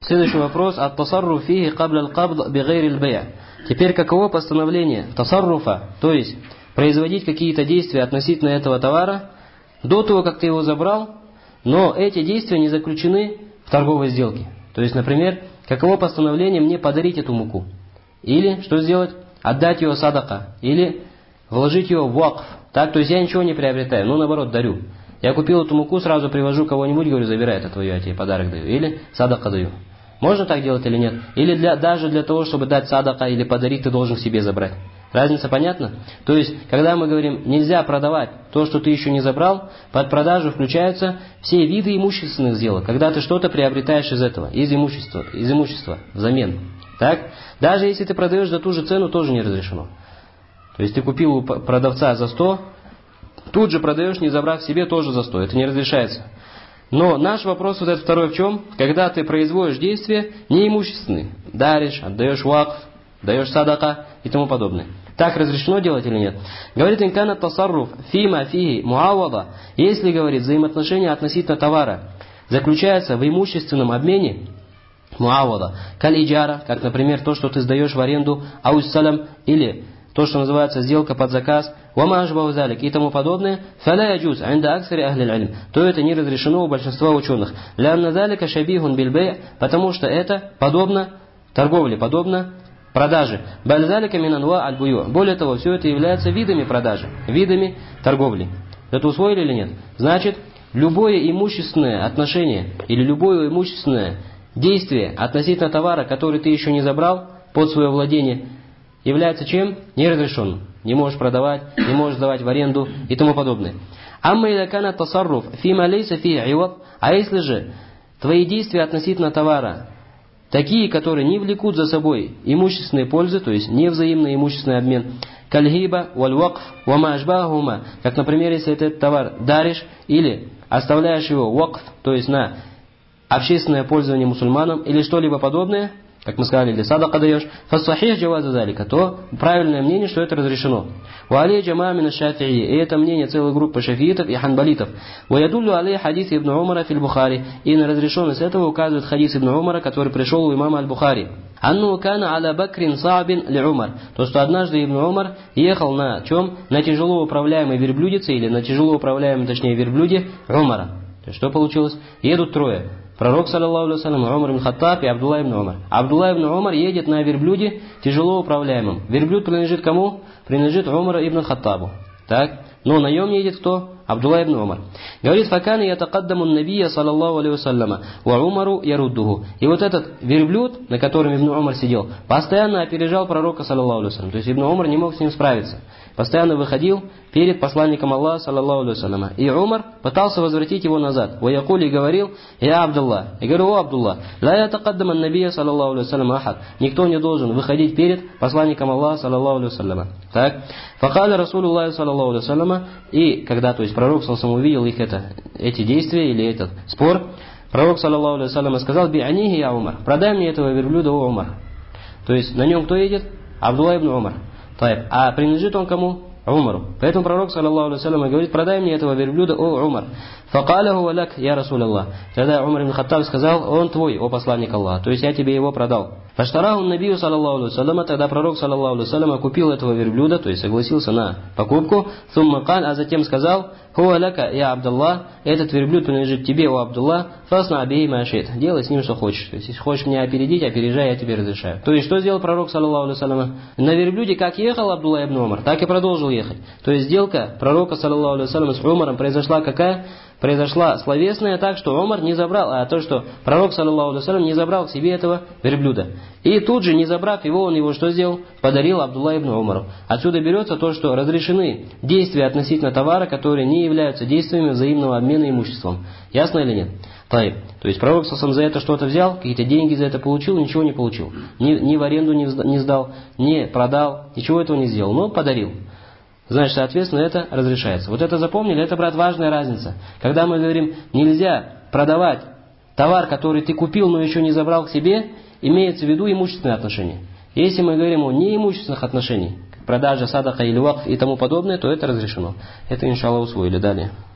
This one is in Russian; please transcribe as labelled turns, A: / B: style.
A: Следующий вопрос. Ат-тасарруф фихи кабля аль-кабд бигайри аль-бай'. Теперь каково постановление тасарруфа, то есть производить какие-то действия относительно этого товара до того, как ты его забрал, но эти действия не заключены в торговой сделке. То есть, например, каково постановление мне подарить эту муку? Или что сделать? Отдать ее садака. Или вложить ее в вакф. Так, то есть я ничего не приобретаю, но наоборот дарю. Я купил эту муку, сразу привожу кого-нибудь, говорю, забирай это твое, я тебе подарок даю. Или садака даю. Можно так делать или нет? Или даже для того, чтобы дать садака или подарить, ты должен себе забрать. Разница понятна? То есть, когда мы говорим, нельзя продавать то, что ты еще не забрал, под продажу включаются все виды имущественных сделок. Когда ты что-то приобретаешь из этого, из имущества взамен. Так? Даже если ты продаешь за ту же цену, тоже не разрешено. То есть, ты купил у продавца за 100, тут же продаешь, не забрав себе, тоже за 100. Это не разрешается. Но наш вопрос вот этот второй в чем? Когда ты производишь действия неимущественные, даришь, отдаешь вакф, даешь садака и тому подобное. Так разрешено делать или нет? Говорит, инкана тасарруф фима фиги муавада, если, говорит, взаимоотношения относительно товара заключаются в имущественном обмене, муавада, каль-иджара, как, например, то, что ты сдаешь в аренду, аус-салам, или то, что называется сделка под заказ, и тому подобное, то это не разрешено у большинства ученых. Потому что это подобно торговле, подобно продаже. Более того, все это является видами продажи, видами торговли. Это усвоили или нет? Значит, любое имущественное отношение или любое имущественное действие относительно товара, который ты еще не забрал под свое владение, является чем? Неразрешенным. Не можешь продавать, не можешь сдавать в аренду и тому подобное. А если же твои действия относительно товара такие, которые не влекут за собой имущественные пользы, то есть невзаимный имущественный обмен, кальгиба, валь-вакф, вама ажбахума, как, например, если этот товар даришь или оставляешь его вакф, то есть на общественное пользование мусульманам или что-либо подобное, как мы сказали, или садака даешь, фассахих джаваза залика, то правильное мнение, что это разрешено. Уалей джама мин аш-шафии, и это мнение целой группы шафиитов и ханбалитов. Уядуллю алей хадис ибн Умара фил Бухари, и на разрешенность этого указывает хадис ибн Умара, который пришел у имама аль-Бухари. Анну кана аля бакрин саабин ли Умар, то, что однажды ибн Умар ехал на чем? На тяжело управляемой верблюдице, или на тяжело управляемой, точнее, верблюде Умара. То есть, что получилось? Едут трое. Пророк, саллаллаху алейхи ва саллям, Умар ибн Хаттаб и Абдулла ибн Умар. Абдулла ибн Умар едет на верблюде тяжело управляемом. Верблюд принадлежит кому? Принадлежит Умару ибн Хаттабу. Так? Но на нем едет кто? Абдулла ибн Умар. Говорит, факана ятакаддаму набия, саллаллаху алейхи ва саллама, ва Умару яруддуху. И вот этот верблюд, на котором ибн Умар сидел, постоянно опережал пророка, саллаллаху алейхи ва саллям. То есть ибн Умар не мог с ним справиться. Постоянно выходил перед посланником Аллаха, саллаллаху алейхи ва саллям. И Умар пытался возвратить его назад. Ва якули говорил, я Абдулла. И говорю, о Абдулла, ла ятакаддаму набия, саллаллаху алейхи ва саллям, ахад. Никто не должен выходить перед посланником Аллаха, саллаллаху алейхи ва саллям. Так? Факаля Расулуллахи, саллаллаху алейхи ва саллям. И когда, то есть пророк сам увидел их эти действия или этот спор, пророк, саллаллаху алейхи ва саллям, сказал, би'анихи я Умар, продай мне этого верблюда, о Умар. То есть на нем кто едет? Абдулла ибн Умар. А принадлежит он кому? Умару. Поэтому пророк, саллаллаху алейхи ва саллям, говорит, продай мне этого верблюда, о Умар. Факаляху валяк, я Расулаллах. Тогда Умар ибн Хаттаб сказал, он твой, о посланник Аллаха. То есть я тебе его продал. Фаштараху набию, саллаллаху алейхи ва саллям, тогда пророк, саллаллаху алейхи ва саллям, купил этого верблюда, то есть согласился на покупку, а затем сказал, хуаляка, я Абдулла, этот верблюд принадлежит тебе, о Абдулла, фасна абей машит. Делай с ним, что хочешь. То есть, если хочешь меня опередить, опережай, я тебе разрешаю. То есть, что сделал пророк, саллаллаху алейхи ва саллям? На верблюде как ехал Абдулла ибн Умар, так и продолжил ехать. То есть, сделка пророка, саллаллаху алейхи ва саллям, с Умаром произошла какая? Произошла словесная так, что Умар не забрал, а то, что пророк, саллаллаху алейхи ва саллям, не забрал к себе этого верблюда. И тут же, не забрав его, он его что сделал? Подарил Абдулла ибн Умару. Отсюда берется то, что разрешены действия относительно товара, которые не являются действиями взаимного обмена имуществом. Ясно или нет? То есть пророк сам за это что-то взял, какие-то деньги за это получил, ничего не получил. Ни в аренду не сдал, не продал, ничего этого не сделал, но подарил. Значит, соответственно, это разрешается. Вот это запомнили, это, брат, важная разница. Когда мы говорим, нельзя продавать товар, который ты купил, но еще не забрал к себе, имеется в виду имущественные отношения. Если мы говорим о неимущественных отношениях, продажа, садака или вакф и тому подобное, то это разрешено. Это, иншаллах, усвоили. Далее.